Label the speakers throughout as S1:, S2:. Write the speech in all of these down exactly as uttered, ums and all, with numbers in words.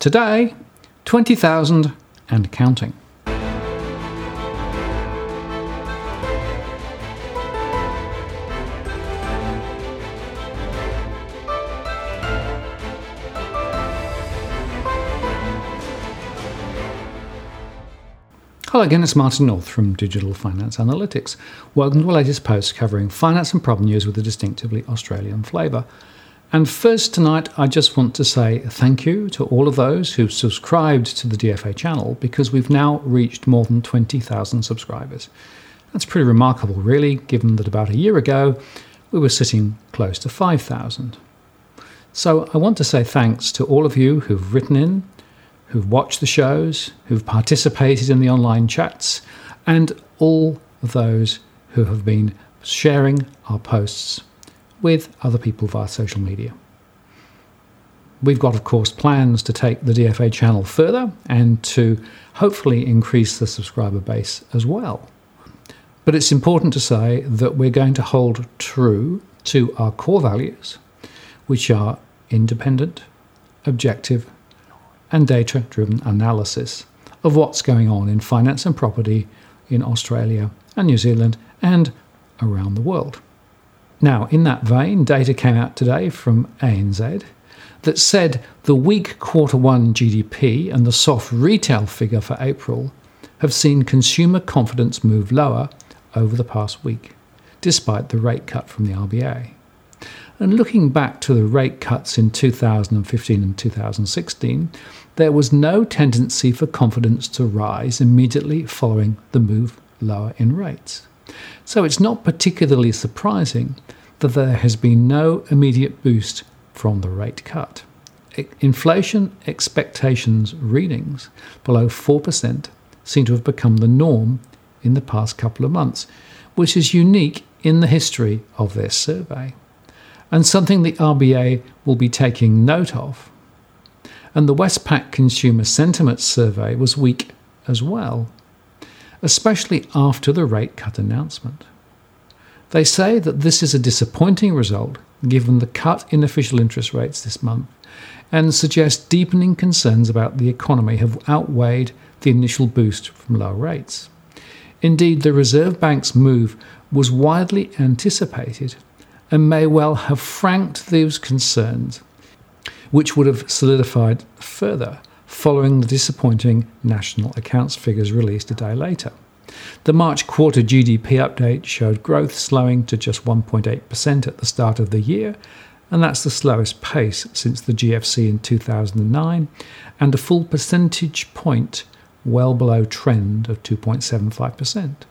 S1: Today, twenty thousand and counting. Hello again, it's Martin North from Digital Finance Analytics. Welcome to the latest post covering finance and problem news with a distinctively Australian flavour. And first tonight, I just want to say thank you to all of those who've subscribed to the D F A channel, because we've now reached more than twenty thousand subscribers. That's pretty remarkable, really, given that about a year ago, we were sitting close to five thousand. So I want to say thanks to all of you who've written in, who've watched the shows, who've participated in the online chats, and all of those who have been sharing our posts with other people via social media. We've got, of course, plans to take the D F A channel further and to hopefully increase the subscriber base as well. But it's important to say that we're going to hold true to our core values, which are independent, objective, and data-driven analysis of what's going on in finance and property in Australia and New Zealand and around the world. Now, in that vein, data came out today from A N Z that said the weak quarter one G D P and the soft retail figure for April have seen consumer confidence move lower over the past week, despite the rate cut from the R B A. And looking back to the rate cuts in two thousand fifteen and two thousand sixteen, there was no tendency for confidence to rise immediately following the move lower in rates. So it's not particularly surprising that there has been no immediate boost from the rate cut. Inflation expectations readings below four percent seem to have become the norm in the past couple of months, which is unique in the history of this survey, and something the R B A will be taking note of. And the Westpac Consumer Sentiment Survey was weak as well, especially after the rate cut announcement. They say that this is a disappointing result given the cut in official interest rates this month, and suggest deepening concerns about the economy have outweighed the initial boost from low rates. Indeed, the Reserve Bank's move was widely anticipated and may well have franked those concerns, which would have solidified further following the disappointing national accounts figures released a day later. The March quarter G D P update showed growth slowing to just one point eight percent at the start of the year, and that's the slowest pace since the G F C in two thousand nine, and a full percentage point well below trend of two point seven five percent.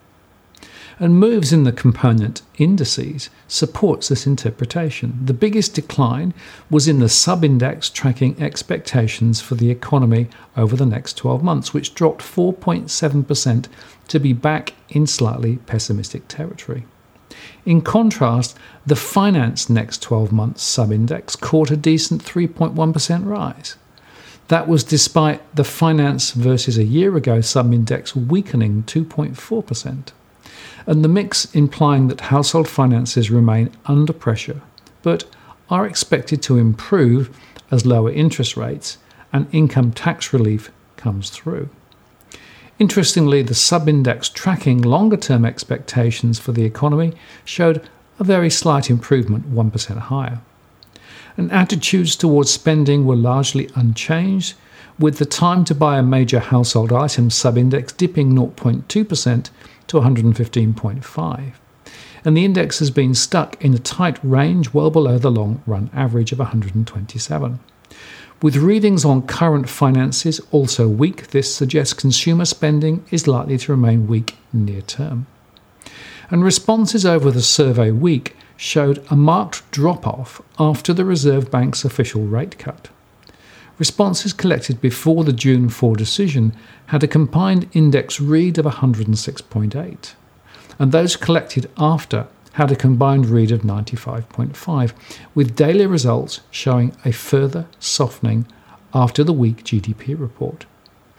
S1: And moves in the component indices supports this interpretation. The biggest decline was in the sub-index tracking expectations for the economy over the next twelve months, which dropped four point seven percent to be back in slightly pessimistic territory. In contrast, the finance next twelve months sub-index caught a decent three point one percent rise. That was despite the finance versus a year ago sub-index weakening two point four percent. And the mix implying that household finances remain under pressure, but are expected to improve as lower interest rates and income tax relief comes through. Interestingly, the sub-index tracking longer-term expectations for the economy showed a very slight improvement, one percent higher. And attitudes towards spending were largely unchanged, with the time to buy a major household item sub-index dipping zero point two percent to one hundred fifteen point five. And the index has been stuck in a tight range well below the long-run average of one hundred twenty-seven. With readings on current finances also weak, this suggests consumer spending is likely to remain weak near term. And responses over the survey week showed a marked drop-off after the Reserve Bank's official rate cut. Responses collected before the June fourth decision had a combined index read of one hundred six point eight, and those collected after had a combined read of ninety-five point five, with daily results showing a further softening after the weak G D P report.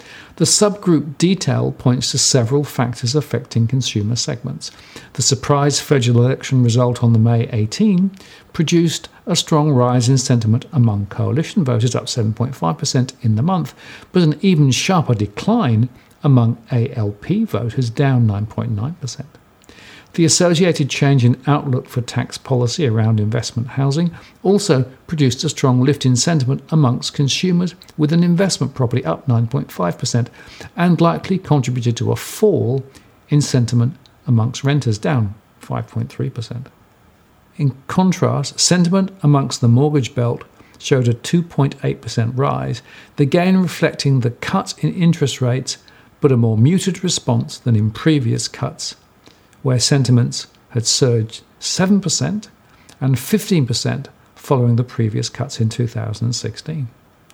S1: The subgroup detail points to several factors affecting consumer segments. The surprise federal election result on the May eighteenth produced a strong rise in sentiment among coalition voters, up seven point five percent in the month, but an even sharper decline among A L P voters, down nine point nine percent. The associated change in outlook for tax policy around investment housing also produced a strong lift in sentiment amongst consumers, with an investment property up nine point five percent, and likely contributed to a fall in sentiment amongst renters, down five point three percent. In contrast, sentiment amongst the mortgage belt showed a two point eight percent rise, the gain reflecting the cut in interest rates, but a more muted response than in previous cuts, where sentiments had surged seven percent and fifteen percent following the previous cuts in two thousand sixteen.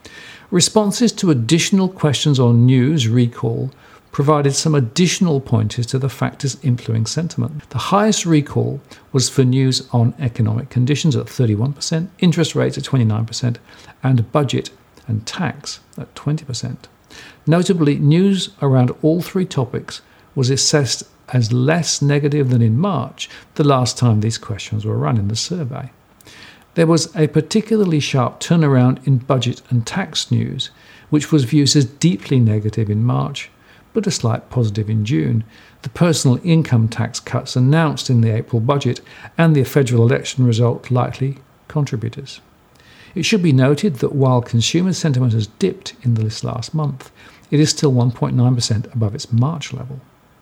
S1: Responses to additional questions on news recall provided some additional pointers to the factors influencing sentiment. The highest recall was for news on economic conditions at thirty-one percent, interest rates at twenty-nine percent, and budget and tax at twenty percent. Notably, news around all three topics was assessed as less negative than in March, the last time these questions were run in the survey. There was a particularly sharp turnaround in budget and tax news, which was viewed as deeply negative in March, but a slight positive in June. The personal income tax cuts announced in the April budget and the federal election result likely contributors. It should be noted that while consumer sentiment has dipped in this last month, it is still one point nine percent above its March level.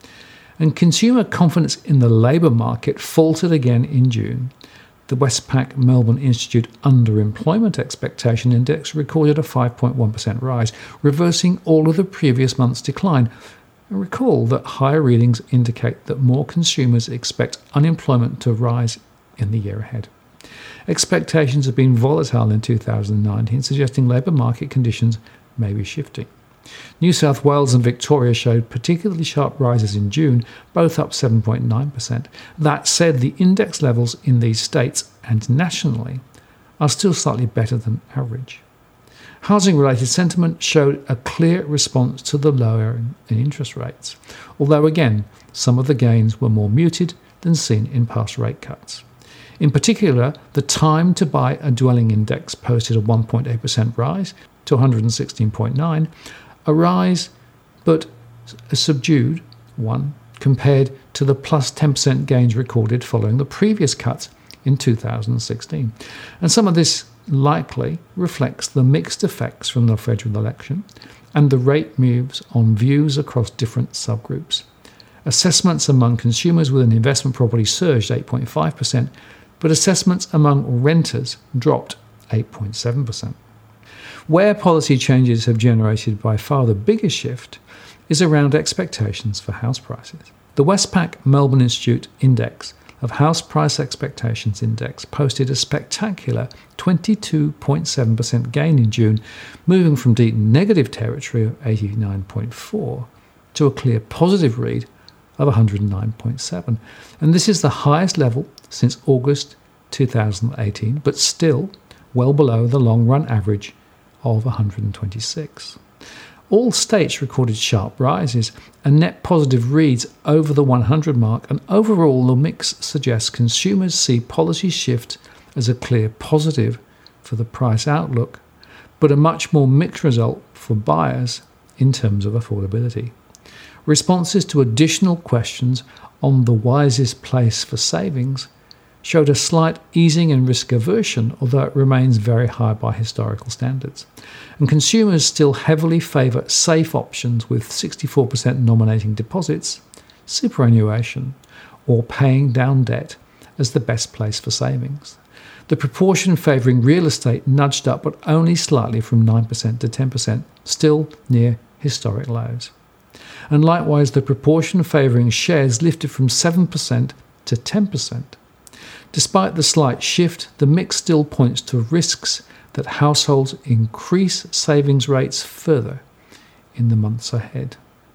S1: And consumer confidence in the labour market faltered again in June. The Westpac Melbourne Institute Underemployment Expectation Index recorded a five point one percent rise, reversing all of the previous month's decline. And recall that higher readings indicate that more consumers expect unemployment to rise in the year ahead. Expectations have been volatile in two thousand nineteen, suggesting labour market conditions may be shifting. New South Wales and Victoria showed particularly sharp rises in June, both up seven point nine percent. That said, the index levels in these states and nationally are still slightly better than average. Housing-related sentiment showed a clear response to the lowering in interest rates, although again, some of the gains were more muted than seen in past rate cuts. In particular, the time to buy a dwelling index posted a one point eight percent rise to one hundred sixteen point nine, a rise but a subdued one compared to the plus ten percent gains recorded following the previous cuts in two thousand sixteen. And some of this likely reflects the mixed effects from the federal election and the rate moves on views across different subgroups. Assessments among consumers with an investment property surged eight point five percent, but assessments among renters dropped eight point seven percent. Where policy changes have generated by far the biggest shift is around expectations for house prices. The Westpac Melbourne Institute Index of House Price Expectations Index posted a spectacular twenty-two point seven percent gain in June, moving from deep negative territory of eighty-nine point four to a clear positive read of one hundred nine point seven. And this is the highest level since August two thousand eighteen, but still well below the long-run average of one hundred twenty-six. All states recorded sharp rises and net positive reads over the one hundred mark, and overall the mix suggests consumers see policy shift as a clear positive for the price outlook, but a much more mixed result for buyers in terms of affordability. Responses to additional questions on the wisest place for savings showed a slight easing in risk aversion, although it remains very high by historical standards. And consumers still heavily favour safe options, with sixty-four percent nominating deposits, superannuation, or paying down debt as the best place for savings. The proportion favouring real estate nudged up, but only slightly, from nine percent to ten percent, still near historic lows. And likewise, the proportion favouring shares lifted from seven percent to ten percent. Despite the slight shift, the mix still points to risks that households increase savings rates further in the months ahead.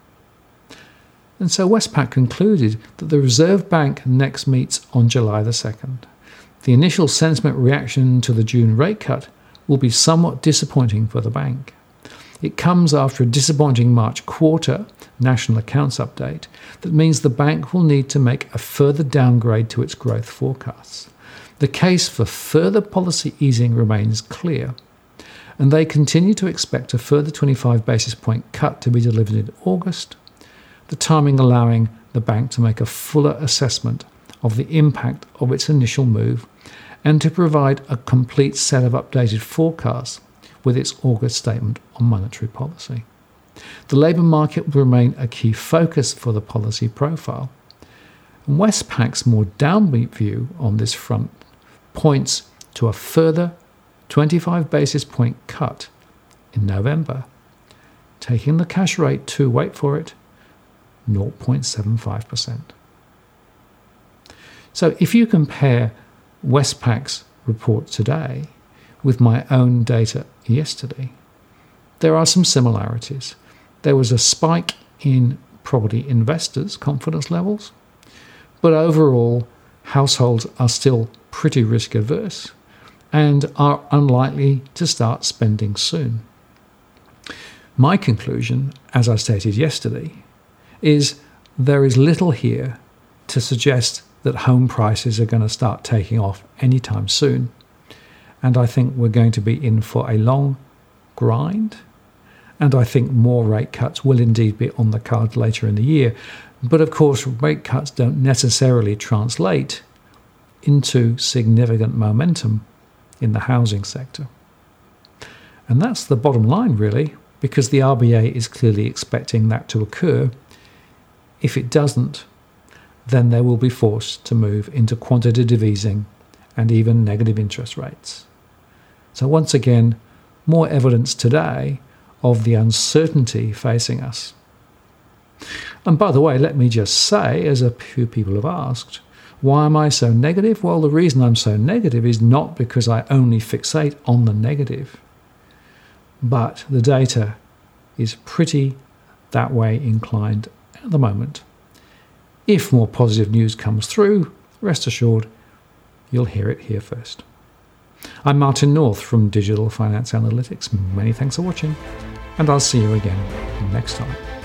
S1: And so Westpac concluded that the Reserve Bank next meets on July the second. The initial sentiment reaction to the June rate cut will be somewhat disappointing for the bank. It comes after a disappointing March quarter national accounts update that means the bank will need to make a further downgrade to its growth forecasts. The case for further policy easing remains clear, and they continue to expect a further twenty-five basis point cut to be delivered in August, the timing allowing the bank to make a fuller assessment of the impact of its initial move and to provide a complete set of updated forecasts with its August statement on monetary policy. The labour market will remain a key focus for the policy profile. And Westpac's more downbeat view on this front points to a further twenty-five basis point cut in November, taking the cash rate to, wait for it, zero point seven five percent. So if you compare Westpac's report today with my own data yesterday, there are some similarities. There was a spike in property investors' confidence levels, but overall, households are still pretty risk averse and are unlikely to start spending soon. My conclusion, as I stated yesterday, is there is little here to suggest that home prices are going to start taking off anytime soon. And I think we're going to be in for a long grind. And I think more rate cuts will indeed be on the cards later in the year. But of course, rate cuts don't necessarily translate into significant momentum in the housing sector. And that's the bottom line, really, because the R B A is clearly expecting that to occur. If it doesn't, then they will be forced to move into quantitative easing and even negative interest rates. So once again, more evidence today of the uncertainty facing us. And by the way, let me just say, as a few people have asked, why am I so negative? Well, the reason I'm so negative is not because I only fixate on the negative, but the data is pretty that way inclined at the moment. If more positive news comes through, rest assured, you'll hear it here first. I'm Martin North from Digital Finance Analytics. Many thanks for watching, and I'll see you again next time.